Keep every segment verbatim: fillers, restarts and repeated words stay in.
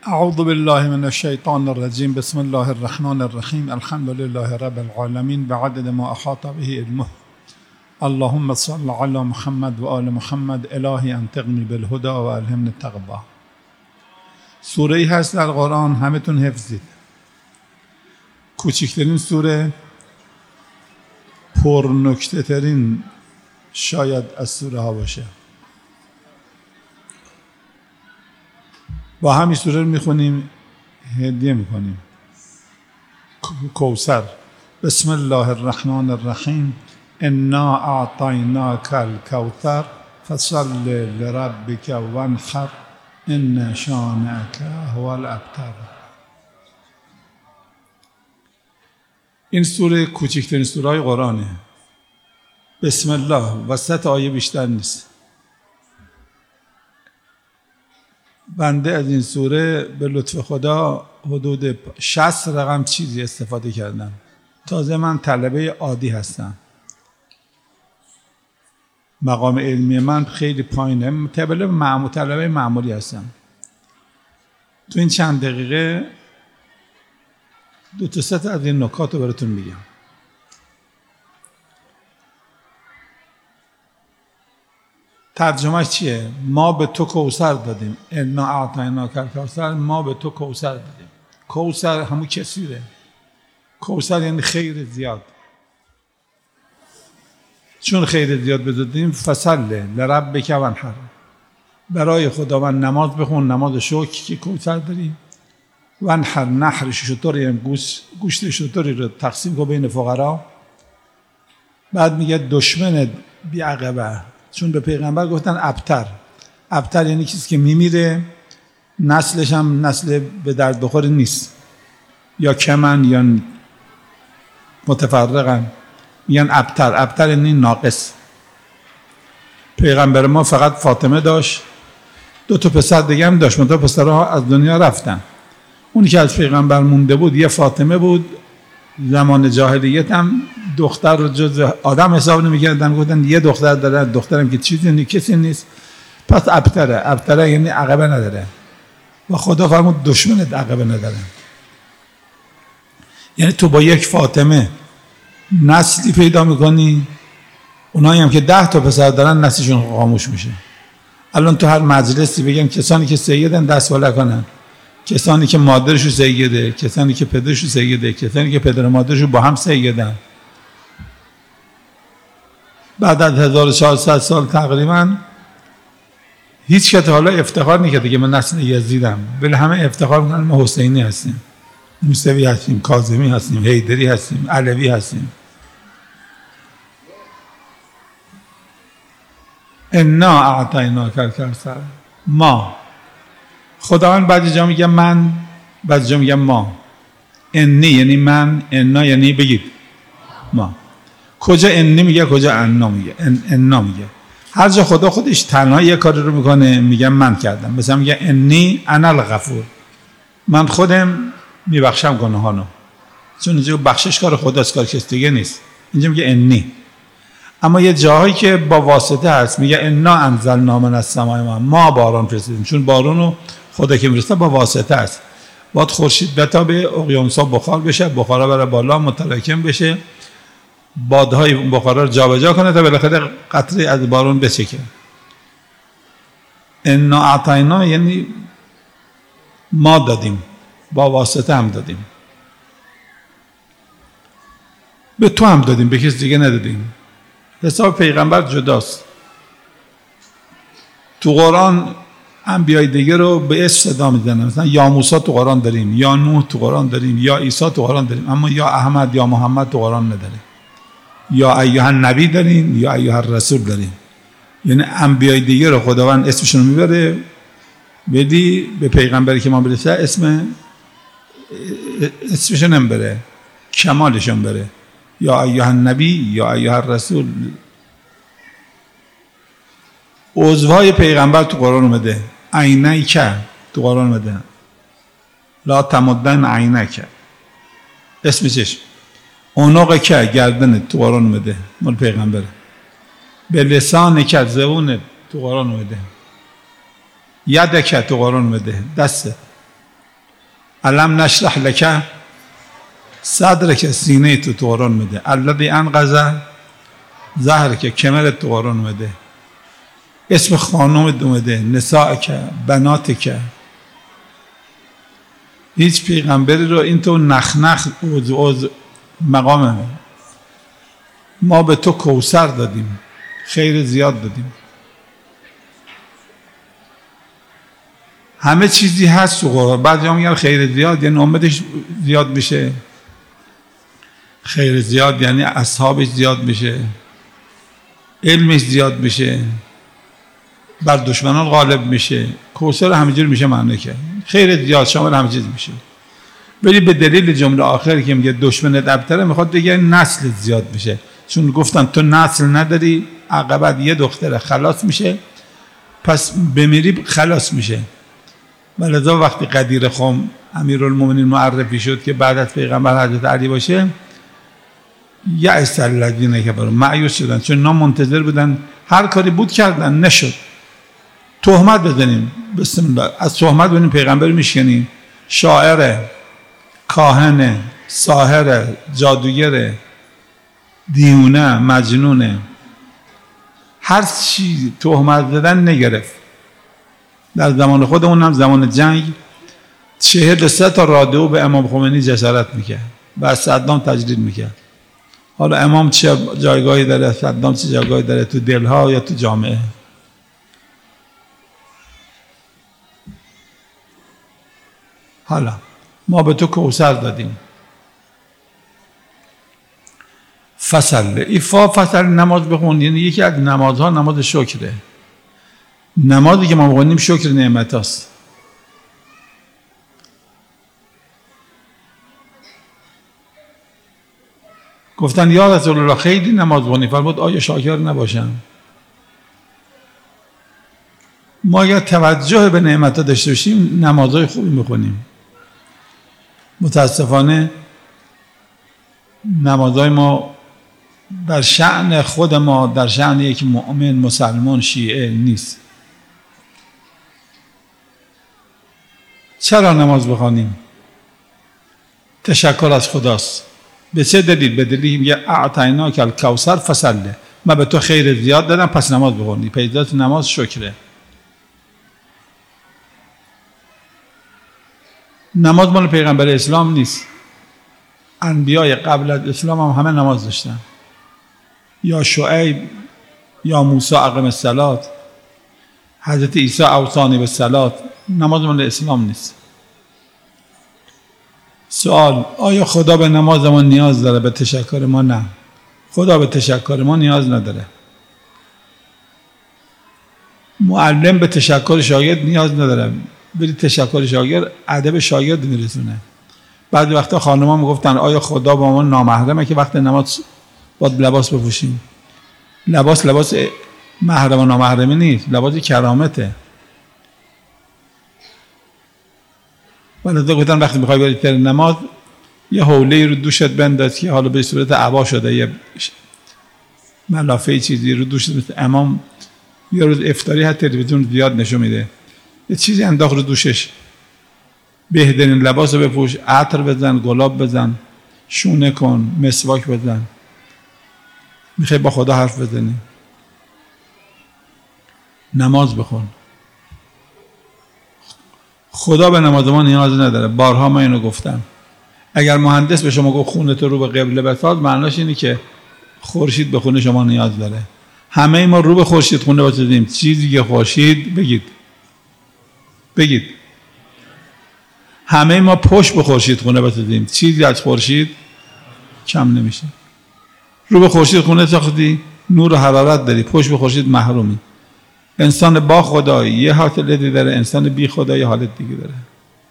اعوذ بالله من الشیطان الرجیم. بسم الله الرحمن الرحیم. الحمد لله رب العالمین بعدد ما احاط به علمه. اللهم صل علی محمد و آل محمد. الهی انطقنی بالهدى و الهمنی التقوی. سوره‌ای هست در قرآن همتون حفظید. کوچکترین سوره، پرنکته ترین شاید از سوره ها باشه. با همین سوره رو میخونیم، هدیه میکنیم. کوثر. بسم الله الرحمن الرحیم. انا اعطیناک الکوثر فصل لربک وانحر ان شانئک هو الابتر. این سوره کوچکترین سوره های قرآنه. بسم الله وسط آیه بیشتر نیست. بنده از این سوره به لطف خدا حدود شصت رقم چیزی استفاده کردم. تازه من طلبه عادی هستم، مقام علمی من خیلی پایینه، طلبه معمول طلبه معمولی هستم. تو این چند دقیقه دو تا سه تا از این نکات رو براتون میگم. ترجمهش چیه؟ ما به تو کوثر دادیم. انا اعطیناک الکوثر، ما به تو کوثر دادیم. کوثر همون کثیره. کوثر یعنی خیر زیاد. چون خیر زیاد بدادیم، فصل لربک وانحر، برای خداوند نماز بخون، نماز شکر که کوثر داریم. وانحر، نحر شتر یعنی گوشت گوشت شتری رو تقسیم کن بین فقرا. بعد میگه دشمن بی عقبه، چون به پیغمبر گفتن ابتر. ابتر یعنی کسی که میمیره، نسلش هم نسل به درد بخور نیست، یا کمن یا متفرقن، میگن ابتر. ابتر یعنی ناقص. پیغمبر ما فقط فاطمه داشت، دو تا پسر دیگه هم داشت، دو پسرها از دنیا رفتن. اونی که از پیغمبر مونده بود یه فاطمه بود. زمان جاهلیت هم دختر رو جز آدم حساب نمی‌کردن، گفتن یه دختر داره، دخترم که چیزی نیست، کسی نیست، پس ابتره. ابتره یعنی عقبه نداره. و خدا فرمود دشمنت عقبه نداره. یعنی تو با یک فاطمه نسلی پیدا میکنی، اونایی هم که ده تا پسر دارن نسلشون خاموش میشه. الان تو هر مجلسی بگن کسانی که سیدن دست بالا کنن، کسانی که مادرشو سیده، کسانی که پدرشو سیده، کسانی که پدر و مادرشو با هم سیدن. بعد از هزار و چهارصد سال تقریبا هیچ کس حالا افتخار نکرده که من نسل یزیدم، ولی همه افتخار میکنن ما حسینی هستیم، موسوی هستیم، کاظمی هستیم، حیدری هستیم، علوی هستیم. انا اعطیناک الکوثر. ما، خداوند بعضی جا میگه من، بعضی جا میگه ما. انی یعنی من، انا یعنی بگید ما. کجا انی میگه، کجا انا میگه. ان انا میگه. هر جا خدا خودش تنها یه کاری رو میکنه میگه من کردم. مثلا میگه انی انا الغفور، من خودم میبخشم گناهانو. چون اینجا بخشش کار خداست، کار کسی دیگه نیست. اینجا میگه انی. اما یه جاهایی که با واسطه هست میگه انا انزلنا من السماء ماء، ما باران فرستادیم. چون بارانو خدا که میرسه با واسطه است. باید خورشید بتابه، اقیانوس‌ها بخار بشه، بخارا بره بالا متراکم بشه، بادهای بخارا رو جابجا کنه تا بالاخره قطره از باران بچکه. انا اعطینا یعنی ما دادیم، با واسطه هم دادیم. به تو هم دادیم، به کسی دیگه ندادیم. حساب پیغمبر جداست. تو قرآن انبیای دیگه رو به اسم صدا میزنن. مثلا یا موسی تو قرآن داریم، یا نوح تو قرآن داریم، یا عیسی تو قرآن داریم، اما یا احمد یا محمد تو قرآن نداریم. یا ایها النبی داریم، یا ایها الرسول داریم. یعنی انبیای دیگه رو خداوند اسمشون رو میبره، بدی به پیغمبری که ما برسه اسم اسمشون هم بره، کمالشون بره. یا ایها النبی یا ایها الرسول. عضوهای پیغمبر تو قرآن اومده. عینیک تو قرآن اومده. لا تمدن عینک، اسم چشم. عنق که گردن تو قرآن اومده، مال پیغمبره. به لسان که زبون تو قرآن اومده. یدک تو قرآن اومده، دسته. علم نشرح لک صدرک، سینه تو تو قرآن میده. الذی انقض ظهرک، کمرت تو قرآن میده. اسم خانومت اومده، نسائک، بناتک. هیچ پیغمبری رو این تو نخنخ اوز اوز مقامه. ما به تو کوثر دادیم، خیر زیاد دادیم. همه چیزی هست تو قرآن. بعضی هم میگن خیر زیاد یعنی امتش زیاد میشه، خیر زیاد یعنی اصحابش زیاد میشه، علمش زیاد میشه، بر دشمنان غالب میشه. کوثر همینجور میشه معنی که خیر زیاد شامل همه چیز میشه. ولی به دلیل جمله آخر که میگه دشمنت ابتره، میخواد بگه نسل زیاد میشه. چون گفتن تو نسل نداری، عقبت یه دختر خلاص میشه، پس بمیری خلاص میشه. ولذا وقتی قدیر خم امیرالمومنین معرفی شد که بعد از پیغمبر حضرت علی باشه، یأس الذین کفروا، مایوس شدن، چون اینا منتظر بودن هر کاری بود کردن نشد. تهمت بزنیم، بسم الله، از تهمت ببینیم پیغمبر میشکنیم، شاعر، کاهن، ساحر، جادوگر، دیونه، مجنونه، هر چی تهمت زدن نگرفت. در زمان خودمون هم زمان جنگ چهل سه تا رادیو به امام خمینی جسارت میکرد و از صدام تجدید میکرد. حالا امام چه جایگاهی داره، صدام چه جایگاهی داره تو دلها یا تو جامعه؟ حالا ما به تو کوثر دادیم. فصل ایفا فصل نماز بخون، یعنی یکی از نمازها نماز شکره. نمازی که ما بخونیم شکر نعمت هست. گفتن یا رسول الله خیلی نماز بخونی، فرمود آیا شاکر نباشم؟ ما اگر توجه به نعمت ها داشته باشیم نمازهای خوبی میخونیم. متاسفانه نمازهای ما در شأن خود ما، در شأن یک مؤمن مسلمان شیعه نیست. چرا نماز بخوانیم؟ تشکر از خداست. به چه دلیل؟ به دلیل میگه اعطیناک الکوثر فصل، من به تو خیر زیاد دادم پس نماز بخونی. پیدات نماز شکره. نماز مال پیغمبر اسلام نیست. انبیای قبل از اسلام هم همه نماز داشتن. یا شعیب یا موسی اقم الصلاة، حضرت عیسی اوصانی بالصلاة. نماز مال اسلام نیست. سوال: آیا خدا به نماز ما نیاز داره؟ به تشکر ما نه. خدا به تشکر ما نیاز نداره. معلم به تشکر شاگرد نیاز نداره. بری تشکر شاگرد ادب شاگرد میرسونه. بعضی وقتا خانم‌ها میگفتن آیا خدا با ما نامحرمه که وقت نماز باید لباس بپوشیم؟ لباس لباس محرم و نامحرمی نیست، لباس کرامته. ولذا گفتن وقتی میخوای بری تر نماز یه حوله رو دوشت بنداز که حالا به صورت عبا شده، یه ملافه چیزی رو دوشت. مثل امام یه روز افطاری حتی تلویزیون زیاد نشون میده، یه چیزی انداخت رو دوشش. بهترین لباس رو بپوش، عطر بزن، گلاب بزن، شونه کن، مسواک بزن. میخوای با خدا حرف بزنی، نماز بخون. خدا به نماز ما نیاز نداره. بارها من اینو گفتم. اگر مهندس به شما گفت خونه تو رو به قبله بساز، معناش اینه که خورشید به خونه شما نیاز داره. همه ما رو به خورشید خونه بسازیم. چیزی که خورشید بگید بگید همه ما پشت به خورشید خونه بسازیم، چیزی از خورشید کم نمیشه. رو به خورشید خونه ساختی، نور و حرارت داری، پشت به خورشید محرومی. انسان با خدایی یه حالتی داره، انسان بی خدایی حالت دیگه داره.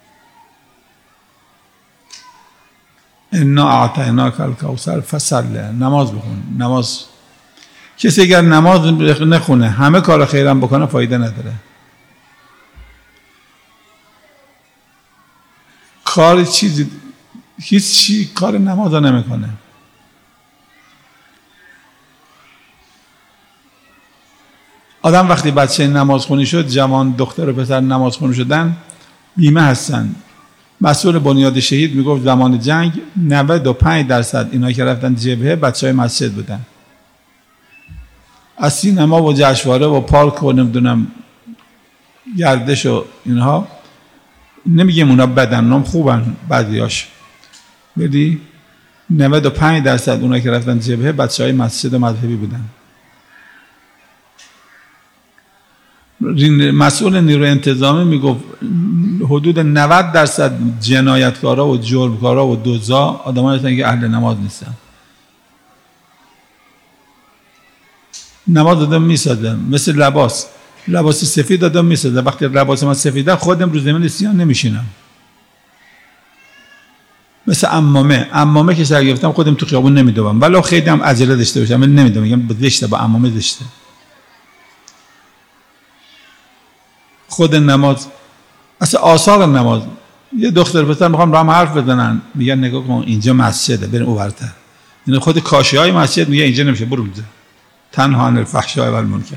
انا اعطیناک الکوثر فصل. نماز بخون. نماز کسی اگر نماز نخونه همه کار خیرم بکنه فایده نداره. کار چیزی هیچ چی کار نماز نمیکنه. آدم وقتی بچه نماز خونی شد، جوان دختر و پسر نماز خونی شدن، بیمه هستن. مسئول بنیاد شهید میگفت زمان جنگ نود و پنج درصد اینا که رفتن جبهه بچهای مسجد بودن. از سینما و جشنواره و پارک و نمیدونم گردش و اینها، نمیگیم اونا بدن، اونام خوبن بعضیاش، بدی نود و پنج درصد اونا که رفتن جبهه بچهای مسجد و مذهبی بودن. مسئول نیروی انتظامی میگفت حدود نود درصد جنایتکارا و جرمکارا و دزدا آدمایی هستن که اهل نماز نیستن. نماز آدم میسازه، مثل لباس لباس سفید آدم میسازه. وقتی لباس من سفیده خودم رو زمین سیاه نمیشینم. مثل عمامه عمامه که سر گرفتم خودم تو خیابون نمیدوام، ولی خیلی هم عجله داشته باشم من نمیدوام، میگم زشته، با عمامه زشته. خود نماز اصلا آثار نماز، یه دختر پسر میخوام با هم حرف بزنن میگن نگاه کن اینجا مسجده بریم اونورتر. یعنی خود کاشی های مسجد میگه اینجا نمیشه برو اونجا. تنها عن الفحشاء و المنکر.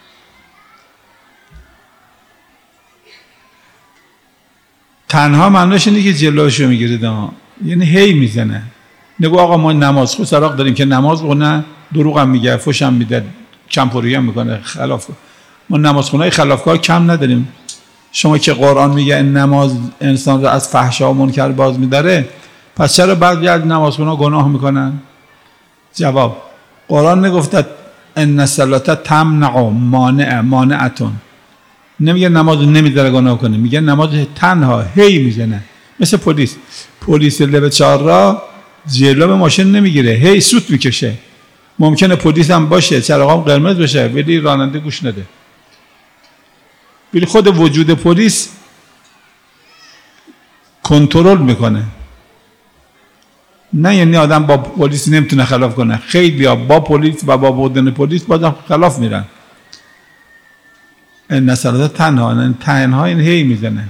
تنها معنیش اینه که جلوشو میگیرید، یعنی هی میزنه. نگو آقا ما نماز خود سراغ داریم که نماز بخونه، دروغ هم میگه، فحش هم میده، کمپوری هم میکنه، خلاف. ما نمازخونه‌های خلافکار کم نداریم. شما که قرآن میگه این نماز انسان رو از فحشا و منکر باز میداره، پس چرا بعضی از نمازخونه‌ها گناه میکنن؟ جواب: قرآن نگفته ان الصلاة تمنع مانع مانعتون. نمیگه نماز نمیذاره گناه کنه، میگه نماز تنها هی میزنه. مثل پلیس پلیس لب چهار راه جلو به ماشین نمیگیره، هی سوت میکشه. ممکنه پلیس هم باشه چراغام قرمز بشه ولی راننده گوش نده. ولی خود وجود پلیس کنترل میکنه. نه یعنی آدم با پلیس نمیتونه خلاف کنه، خیلی ها با پلیس و با بودن پلیس بازم خلاف میرن. این نصرات تنها تنها این هی میزنه.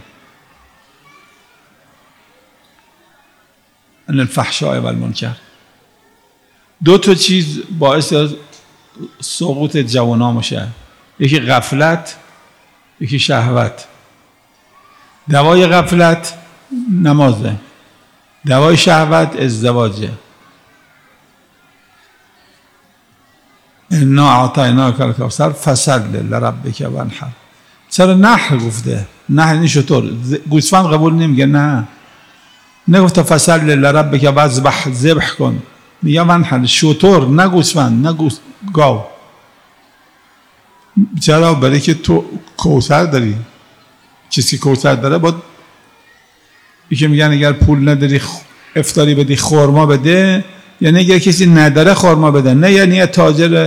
ان الفحشاء و المنکر. دو تا چیز باعث سقوط جوانان میشه، یکی غفلت، یکی شهوت. دوای غفلت نمازه، دوای شهوت ازدواجه. انا اعطیناک الکوثر فصل لربک وانحر. چرا نحر گفته؟ نحر این شطور گوسفند قبول نمیگه، نه نگفته فصل لربک واذبح ذبح کن، میگه وانحر شطور، نه گوسفند، نه گوس گاو. چرا؟ برای که تو کوثر داری. کسی که کوثر داره باید یکی میگن اگر پول نداری افطاری بدی خورما بده، یعنی اگر کسی نداره خورما بده، نه یعنی تاجر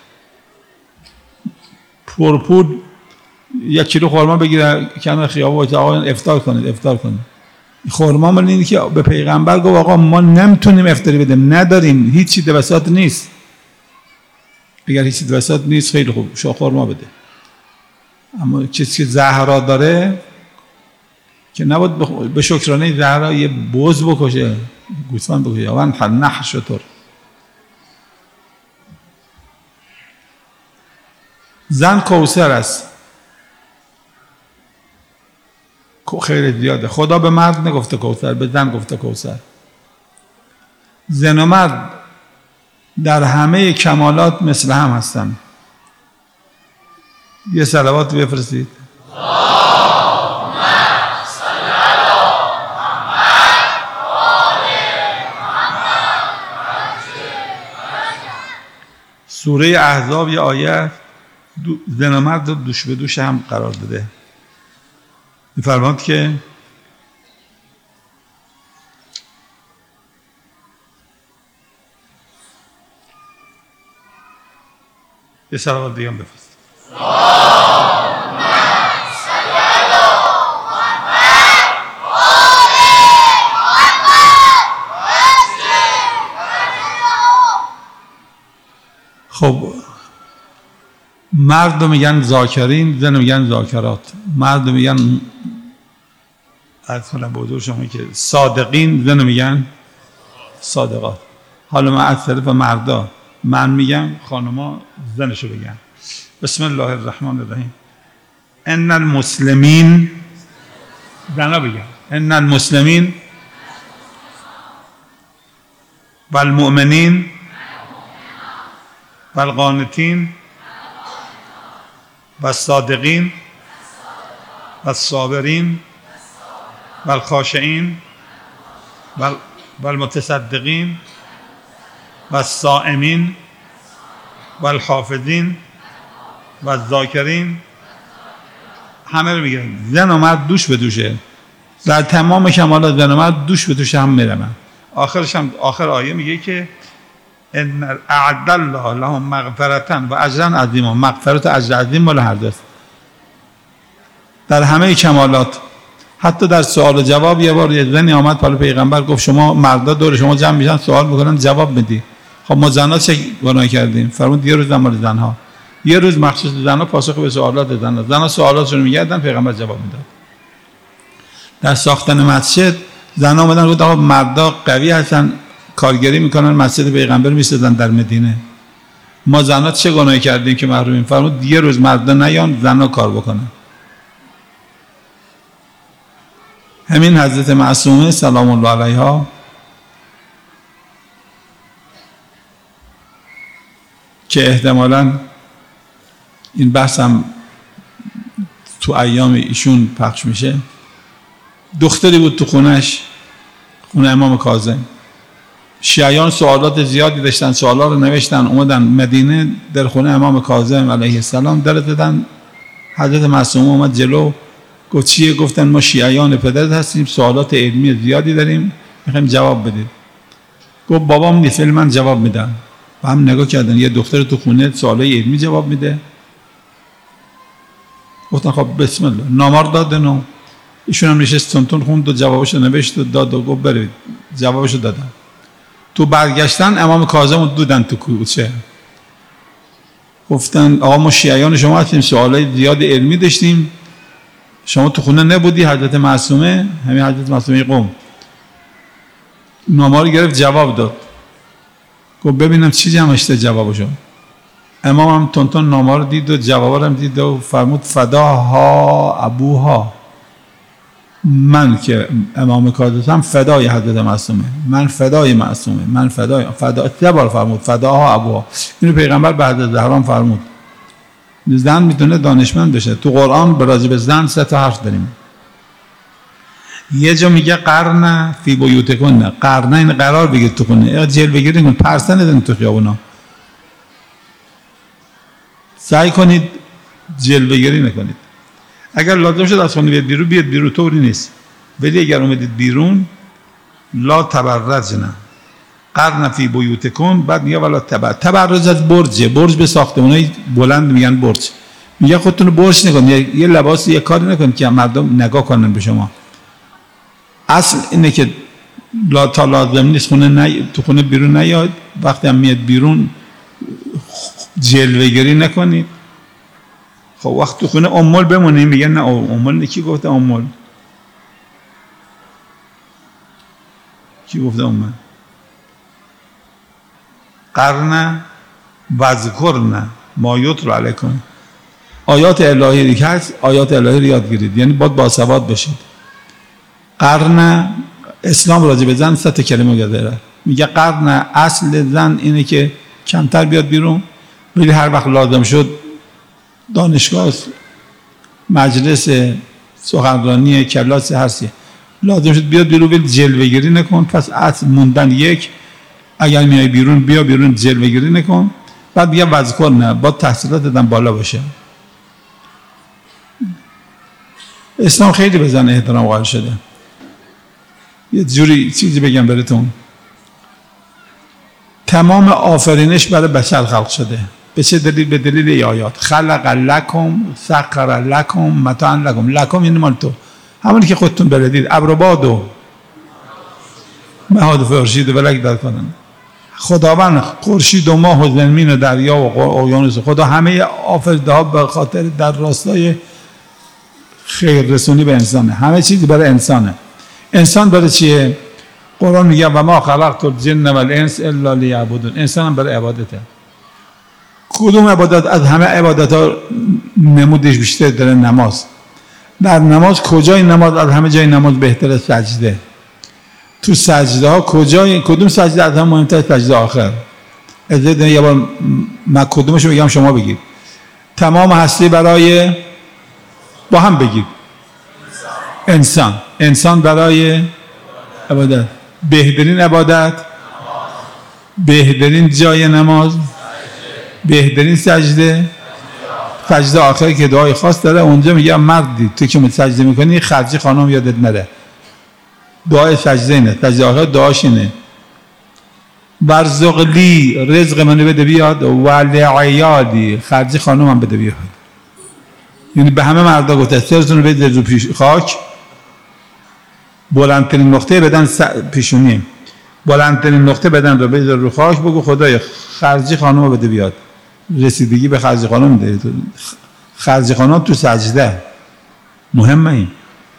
پرپول یک کیلو خورما بگیره کنار خیابون و آقا افطار کنید افطار کنید. خورما مال اینه که به پیغمبر گفت آقا ما نمیتونیم افطاری بدیم، نداریم، هیچی دوسات نیست. اگر هیچی دوسات نیست خیلی خوب شو خورما بده. اما کسی که زهرا داره که نباید به شکرانه زهرا یه بز بکشه، گوسفند بکشه. یا وانحر نحر شطور. زن کوثر است، خیلی زیاده. خدا به مرد نگفته کوثر، به زن گفته کوثر. زن و مرد در همه کمالات مثل هم هستن. یه صلوات بفرستید. سوره احزاب یه آیه زن و مرد رو دوش به دوش هم قرار داده. می‌فرماد که یه صلوات دیگه هم بفرست. خب مرد میگن ذاکرین، زن میگن ذاکرات. مرد میگن اصلا بزرگ شما که صادقین، زن میگن صادقات. حالا من از طرف مردا من میگم، خانما زنشو بگن. بسم الله الرحمن الرحیم. ان المسلمین زنا بگم ان المسلمین والمؤمنین والقانتین والصادقین والصابرین والخاشعین والمتصدقین والصائمین والحافظین والذاکرین، همه رو میگن زن و مرد دوش به دوشه، در تمام کمالات زن و مرد دوش به دوش هم میرن. آخرش هم آخر آیه میگه که ان اعد الله لهم مغفرة و اجرا عظیما. مغفرت و اجر عظیم مال هر دوست در همه کمالات. حتی در سوال و جواب یه بار یه زنی آمد پلو پیغمبر گفت شما مردا دور شما جمع میشن سوال میکنن جواب میدی، خب ما زنا چه گناه کردیم؟ فرمود یه روز مال زنها، یه روز مخصوص زنها پاسخ به سوالات زنها، زنها سوالاتشون میگردن پیغمبر جواب میداد. در ساختن مسجد زنها اومدن گفت آقا مردا قوی هستن کارگری میکنن مسجد پیغمبر میسازن در مدینه، ما زنها چه گناهی کردیم که محرومیم؟ فرمود یه روز مردا نیان زنها کار بکنن. همین حضرت معصومه سلام الله علیها که احتمالاً این بحث هم تو ایام ایشون پخش میشه، دختری بود تو خونش، خونه امام کاظم. شیعیان سوالات زیادی داشتن، سوالا رو نوشتن اومدن مدینه در خونه امام کاظم علیه السلام در دادن. حضرت معصومه اومد جلو گفت چیه؟ گفتن ما شیعیان پدرت هستیم، سوالات علمی زیادی داریم میخوایم جواب بدید. گفت بابام نیست ولی من جواب میدم. و هم نگاه کردن یه دختر تو خونه سوالای علمی جواب میده. گفتن خب بسم الله. نامار دادن و ایشون هم نشست تونتون خوند و جوابشو نوشت و داد و گفت برید جوابشو دادن. تو برگشتن امام کاظم رو دیدن تو کوچه، گفتن آقا ما شیعیان شما هستیم، سوالای زیاد علمی داشتیم، شما تو خونه نبودی؟ حضرت معصومه، همین حضرت معصومه قم، نامار گرفت جواب داد. گفت ببینم چی جمعش ده جوابشو. امام هم تونتون نامار دید و جواب هم دید و فرمود فداها ابوها، من که امام کاظم هم فدای حضرت معصومه، من فدای معصومه، من فدای فدا سه بار فرمود فداها ابوها. اینو پیغمبر به حضرت زهرا فرمود. زن میتونه دانشمند بشه. تو قرآن به راجع به زن سه تا حرف داریم. یه جا میگه قرن فی بیوتکن، قرن این قرار بگید تو خونه، جلوه‌گیری نکنید، پرسه ندین تو خیابونا، سعی کنید جلوه‌گیری نکنید. اگر لازم شد از خونه بیاد بیرون بیاد بیرون، طوری نیست. ولی اگر اومدید بیرون لا تبرجن قرن فی بیوتکن، بعد میگه ولا تبر تبرج از برج، برج به ساختمانای بلند میگن برج. میگه خودتون برج نکنید، یه لباس یه کاری نکنید که مردم نگاه کنن به شما. اصل اینه که لا تا لازم نیست خونه نه، تو خونه بیرون نیاد، وقتی هم میاد بیرون جلوه‌گیری نکنید. خب وقت تو خونه امول بمونید، میگن نه امول کی گفته امول؟ کی گفته امول؟ قرن وذکرن ما یتلی علیکم، آیات الهی که هست آیات الهی رو یاد گیرید، یعنی باید باسواد بشید. قرن اسلام راجع به زن سه تا کلمه داره. میگه قرن اصل زن اینه که کمتر بیاد بیرون، ولی هر وقت لازم شد دانشگاه، مجلس سخنرانی، کلاس هستی لازم شد بیاد بیرون، ولی جلوه‌گیری نکن. پس اصل موندن یک، اگر میای بیرون بیا بیرون جلوه‌گیری نکن. بعد بیا وذکر نه، با تحصیلات دادن بالا باشه. اسلام خیلی به زن احترام قائل شده. یه جوری چیزی بگم براتون، تمام آفرینش برای بشر خلق شده. به چه دلیل؟ به دلیل ای آیات. خلق لکم سخر لکم متاعا لکم، لکم یعنی مال تو، همونی که خودتون بردید. ابرباد و مهاد فرشید و بلک در کنن. خداوند خورشید و ماه و زمین و دریا و اقیانوس، خدا همه آفریده ها به خاطر در راستای خیر رسونی به انسانه، همه چیزی برای انسانه. انسان برای چیه؟ قرآن میگه و ما خلقت الجن والانس الا لیعبدون، انسان هم برای عبادته. کدوم عبادت؟ از همه عبادت ها نمودش بیشتر داره نماز. در نماز کجای نماز از همه جای نماز بهتر از سجده؟ تو سجده ها کجای کدوم سجده از هم مهمتر از سجده آخر؟ از یه بار من کدومشو بگم شما بگید. تمام هستی برای با هم بگید انسان. انسان برای عبادت. بهترین عبادت، بهترین جای نماز، بهترین سجده، سجده آخری که دعای خاص داره. اونجا میگه مردی تو که سجده میکنی خرجی خانم یادت نره. دعای سجده اینه، سجده آخر دعاش اینه برزق لی رزق منو بده بیاد و لعیادی خرجی خانم هم بده بیاد. یعنی به همه مردا گفته سرتون رو بده رو پیش خاک، بلندترین نقطه بدن پیشونی، بلندترین نقطه بدن رو بده رو خاک، بگو خدایا خرجی خانم رو بده بیاد. رسیدگی به خرجی خانم ده. خرجی خانم تو سجده مهمه. این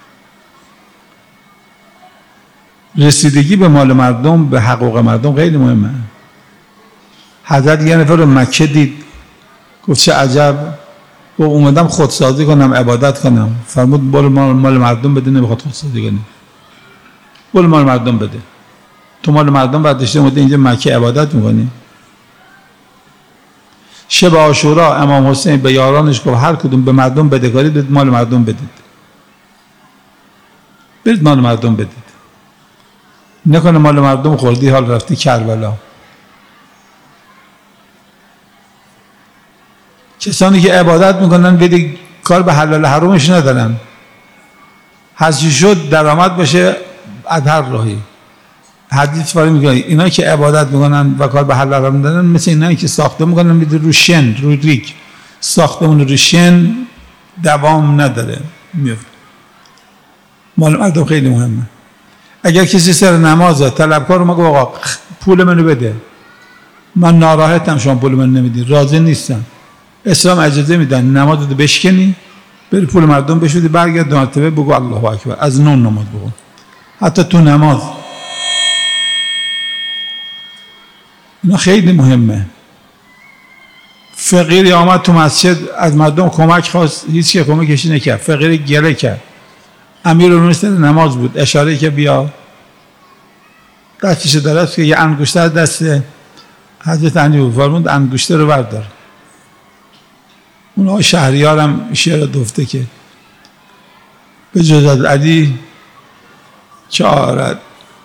رسیدگی به مال مردم، به حقوق مردم خیلی مهمه. حضرت یه نفر رو مکه دید، گفت چه عجب، گفت اومدم خودسازی کنم عبادت کنم. فرمود برو مال مردم بده، نمیخواد خودسازی کنی، برو مال مردم بده. تو مال مردم برداشته اومده اینجا مکه عبادت میکنی. شب عاشورا امام حسین به یارانش گفت هر کدوم به مردم بدهکاری بدید، مال مردم بدید، برید مال مردم بدید. نکنه مال مردم خوردی حال رفتی کربلا. کسانی که عبادت میکنن بدید کار به حلال حرامش ندارن، هرچی شد درآمد باشه از هر راهی. حدیث وارد میگه اینا که عبادت میکنن و کار به حلال حرام دارن مثل اینایی که ساختمون میکنن میده رو شن، رو ریگ. ساختمون رو شن دوام نداره، میفته. مال مردم خیلی مهمه. اگر کسی سر نمازه طلبکار اومد گفت آقا پول منو بده، من ناراحتم شما پول من نمیدی، راضی نیستم، اسلام اجازه میدن نمازت بشکنی بری پول مردم بشودی، برگرد دو مرتبه بگو الله اکبر، از نون نماز بگو. حتی تو نماز اینا خیلی مهمه. فقیری آمد تو مسجد از مردم کمک خواست، هیچ که کمکش نکرد، فقیر گله کرد. امیرالمومنین سر نماز بود، اشاره که بیا، دستش درست که یه انگشتر از دست حضرت علی بود، فرمود انگشتر رو بردار. اونها شهریار هم شعر دفته که به جز از علی چه آرد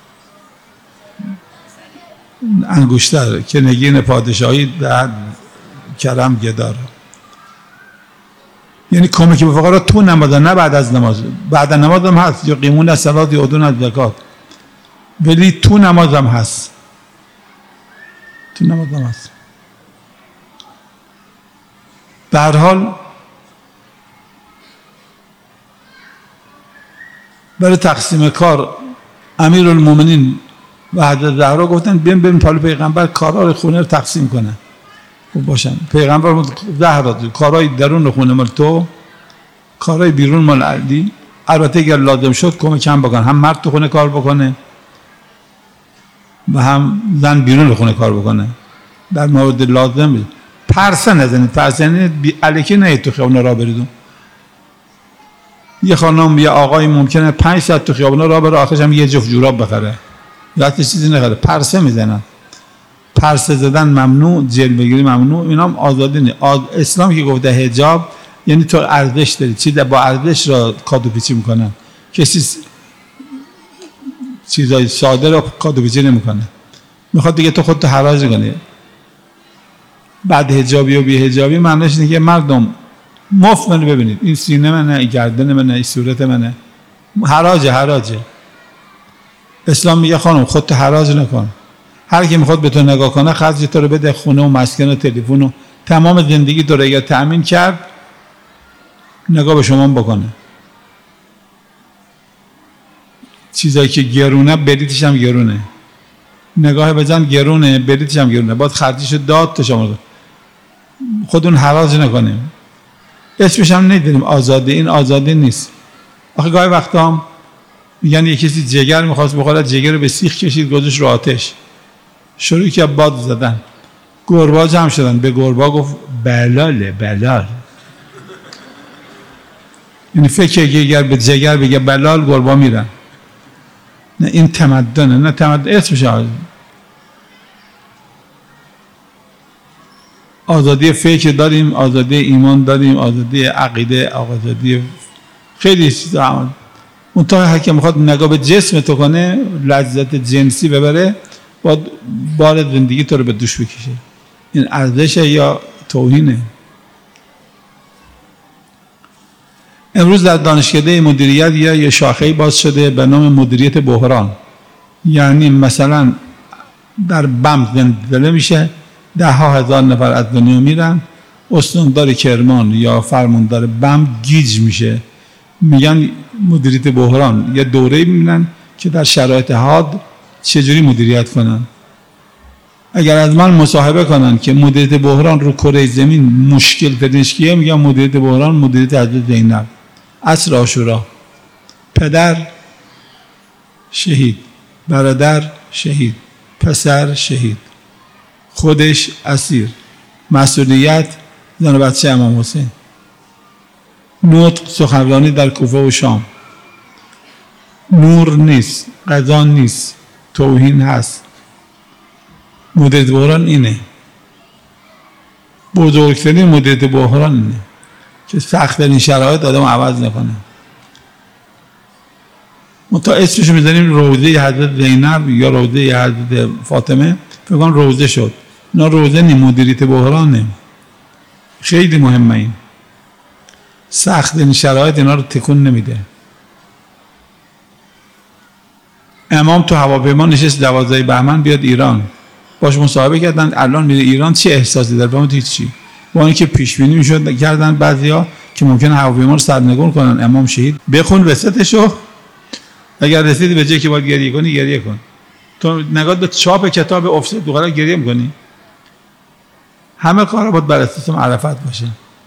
انگشتر که نگین پادشاهی در کرم گدار. یعنی کمک به فقرا تو نماز، نه بعد از نماز. بعد از نماز هم هست، یا قیمون از صلات یعودون از زکات، ولی تو نماز هم هست، تو نماز هم هست. به هر حال برای تقسیم کار امیرالمومنین و حضرت زهرا گفتن بیایم بریم پالو پیغمبر کارا رو خونه رو تقسیم کنن. خوب باشن. پیغمبر زهرا کارهای درون خونه مال تو، کارهای بیرون مال علی. البته اگر لازم شد کمک هم بکن، هم مرد تو خونه کار بکنه و هم زن بیرون خونه کار بکنه در مورد لازم. پرسه نزنید، پرسه نزنید الکی نهید تو خیابون راه بریدون. یه خانم یه آقای ممکنه پنج ساعت تو خیابون راه بره، آخرش هم یه جفت جوراب بخره یا حتی چیزی نخره. پرسه میزنن، پرسه زدن ممنوع، جلوه‌گیری ممنوع. اینا هم آزادی نیست. آز... اسلام که گفته حجاب یعنی تو ارزش داری، چیز با ارزش را کادو پیچی میکنن. کسی چیزای ساده را کادو پیچی نمیکنه، میخواد دیگه تو خودتو حراج کنی. بعد حجابی و بی حجابی معنیش اینه که مردم مفت منو ببینید، این سینه منه، این گردن منه، این صورت منه، حراجه حراجه. اسلام میگه خانم خودتو حراج نکن، هر کی میخواد به تو نگاه کنه خرج تو رو بده، خونه و مسکن و تلفن و تمام زندگی تو رو اگر تأمین کرد نگاه به شما بکنه. چیزایی که گرونه بلیتش هم گرونه، نگاه بزن گرونه، بلیتش هم گرونه، باید خرجیشو داد تا شما. خودون حراج نکنیم. اسمش هم نمیدونیم آزادی، این آزادی نیست. آخه گاهی وقتا هم میگن یه کسی جگر میخواست بخوره، جگر رو به سیخ کشید گذاشت رو آتش، شروع که باد زدن، گربا جمع شدن، به گربا گفت بلاله بلال. یعنی فکر که اگر به جگر بگه بلال گربا میرن. نه این تمدنه، نه تمدن اسمش آزادی. آزادی فکر داریم، آزادی ایمان داریم، آزادی عقیده، آزادی خیلی چیزا. اون تا هر که میخواد نگاه به جسم تو کنه، لذت جنسی ببره، باید بار زندگی تو رو به دوش بکشه. این ارزشه یا توهینه؟ امروز در دانشکده مدیریت یا یه شاخه‌ای باز شده به نام مدیریت بحران. یعنی مثلا در بم زلزله میشه، ده ها هزار نفر از دنیا میرن، استاندار کرمان یا فرماندار بم گیج میشه، میگن مدیریت بحران. یه دوره میبینن که در شرایط حاد چجوری مدیریت کنن. اگر از من مصاحبه کنن که مدیریت بحران رو کره زمین مشکل ترینش کیه، میگم مدیریت بحران مدیریت حضرت زینب. عصر عاشورا پدر شهید، برادر شهید، پسر شهید، خودش اسیر، مسئولیت زن و بچه امام حسین، نطق سخنرانی در کوفه و شام، نور نیست، غذا نیست، توهین هست. مدیریت بحران اینه. بزرگترین مدیریت بحران اینه که سخت‌ترین شرایط آدم عوض نکنه. منتها اسمشو می‌ذاریم روضه حضرت زینب یا روضه حضرت فاطمه، فکر کنم روضه شد. نه روضه نی، مدیریت بحرانه. خیلی مهمه این. سخت‌ترین شرایط اینا رو تکون نمیده. امام تو هواپیما نشست دوازده بهمن بیاد ایران. باش مصاحبه کردن الان میره ایران چه احساسی داره؟ با هیچ چی. با اینکه پیش بینی میشد کردن بعضیا که ممکنه هواپیما رو سرنگون کنن. امام شهید بخون وسطشو، اگر رسیدی به جایی که باید گریه کنی گریه کن. تو نگاه به چاپ کتاب افسد دوباره گریه میکنی. همه کارا باید بر اساس معرفت باشه.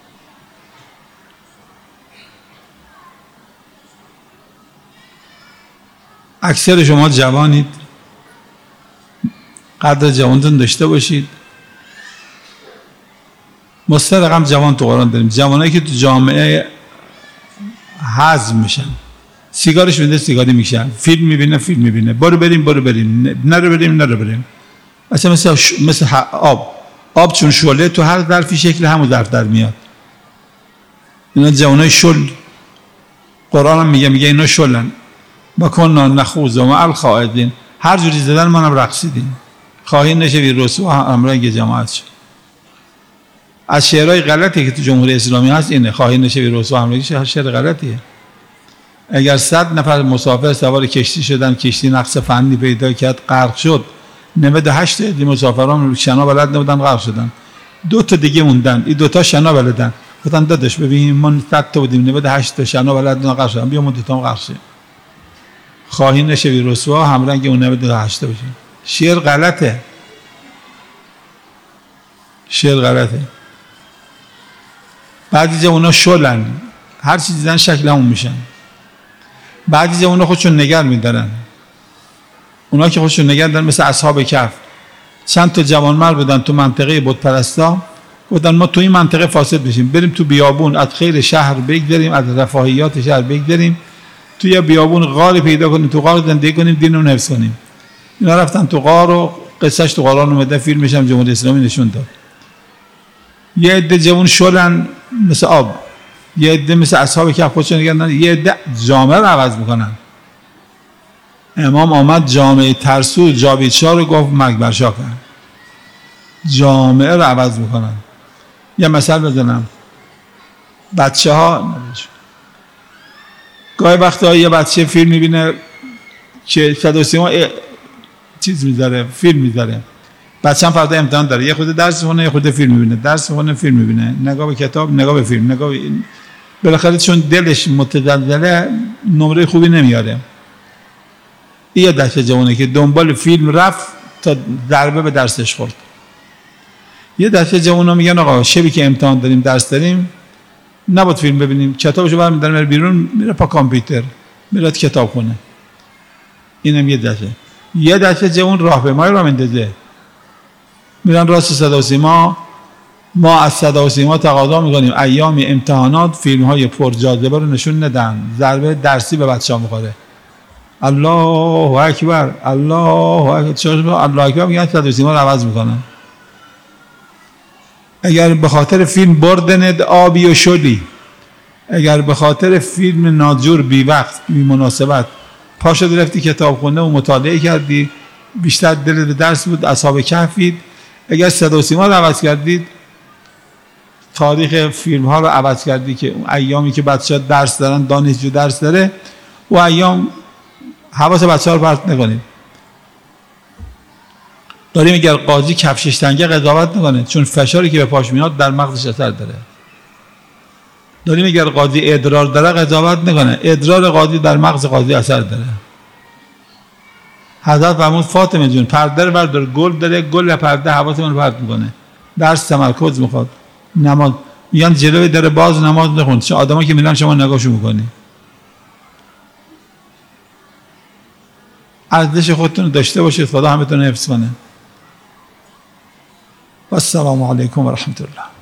اکثر شما جوانید، قدر جوانتون داشته باشید. ما سه رقم جوان تو قرآن داریم. جوانایی که تو جامعه هضم میشن، سیگارش میده سیگاری میشن، فیلم میبینه فیلم میبینه، برو بریم برو بریم، نرو بریم نرو بریم. اصلا مثل ش... مثل آب آب چون شعله تو هر ظرفی شکل همون ظرف در میاد. اینا جوانای شل. قرآن هم میگه میگه اینا شلن. با کنا نخوض و مع الخائضین، هر جوری زدن ما هم رقصیدیم. خواهی نشوی رسوا همراه جماعت شد. از شعرهای غلطی که تو جمهوری اسلامی هست اینه، خواهی نشوی رسوا همراه شد. هر شعر غلطیه. اگر صد نفر مسافر سوار کشتی شدن، کشتی نقص فنی پیدا کرد، غرق شد، نود و هشت تا مسافران شنا بلد نبودن، غرق شدن. دو تا دیگه موندن، این دو تا شنا بلدن. گفتن داداش ببین ما صد تا بودیم، نود و هشت تا شنا بلد نبودن، غرق شدن، بیا ما دو تا غرق شیم. خواهی نشوی رسوا همرنگ اون نود و هشت تا بشیم. شعر غلطه. شعر غلطه. بعضی جوونا شلن، هر چیزی دیدن شکل همون میشن. بعضی جوونا خودشون نگر میدارن. اونا که خودشون نگر دارن مثل اصحاب کهف. چند تا جوانمرد بودن تو منطقه بت پرستا، گفتن ما تو این منطقه فاسد بشیم، بریم تو بیابون از خیر شهر بگذریم، از رفاهیات شهر بگذریم، تو یه بیابون غاری پیدا کنیم، تو غار زندگی کنیم، دینمون حفظ کنیم. اینا رفتن تو غار و قصهش تو قرآن اومده، فیلمش هم جمهوری اسلامی نشون داد. یه عده جوان شلن مثل آب، یه عده مثل اصحاب کهف خودشون نگردن، یه عده جامعه رو عوض میکنن. امام آمد جامعه ترسو جاوید شاه رو گفت مرگ بر شاه کن. جامعه رو عوض میکنن. یه مثال بزنم. بچه ها گاهی وقتا یه بچه فیلم میبینه که صدا و سیما چیز میذاره، فیلم میذاره. بچه هم فردا امتحان داره، یه خود درس میخونه یه خود فیلم میبینه، درس میخونه فیلم میبینه، نگاه به کتاب نگاه به فیلم، نگاه به... بالاخره چون دلش متزلزله نمره خوبی نمیاره. یه دسته جوانه که دنبال فیلم رفت تا ضربه به درسش خورد. یه دسته جوانا میگن آقا شبی که امتحان داریم درس داریم نباید فیلم ببینیم، کتابشو برمی‌داره میره بیرون، میره پا کامپیوتر، میره کتاب خونه. اینم یه دسته. یه دسته جوان راهپیمایی رو میندازه، میرن راست صدا و سیما، ما از صدا و سیما تقاضا میکنیم ایام امتحانات فیلم های پرجاذبه رو نشون ندن، ضربه درسی به بچه‌ها میخوره. الله اکبر، الله اکبر، چرا الله اکبر میگن صدا و سیما رو عوض میکنن؟ اگر به خاطر فیلم بردنت آبی و شلی، اگر به خاطر فیلم ناجور بی وقت بی مناسبت پا شدی رفتی کتابخونه و مطالعه کردی، بیشتر دل به درس بود، اصحاب کهفید، اگر صدا و سیما رو عوض کردید، تاریخ فیلم ها رو عوض کردی که اون ایامی که بچه‌ها درس دارن، دانشجو درس داره، و ایام حواس بچه‌ها رو پرت نکنید. داریم اگر قاضی کفشش تنگه قضاوت نکنه، چون فشاری که به پاش میاد در مغزش اثر داره. داریم اگر قاضی ادرار داره قضاوت نکنه، ادرار قاضی در مغز قاضی اثر داره. حضرت فرمود فاطمه جون پرده رو بردار، گل داره، گل و پرده حواسمون رو پرت میکنه. درس تمرکز میخواد. نماز میگن جلوی در باز نماز نخون، چه آدما که میرن شما نگاهشون میکنی. ارزش خودتون رو داشته باشید، خدا همتون رو حفظ کنه. و السلام علیکم و رحمت الله.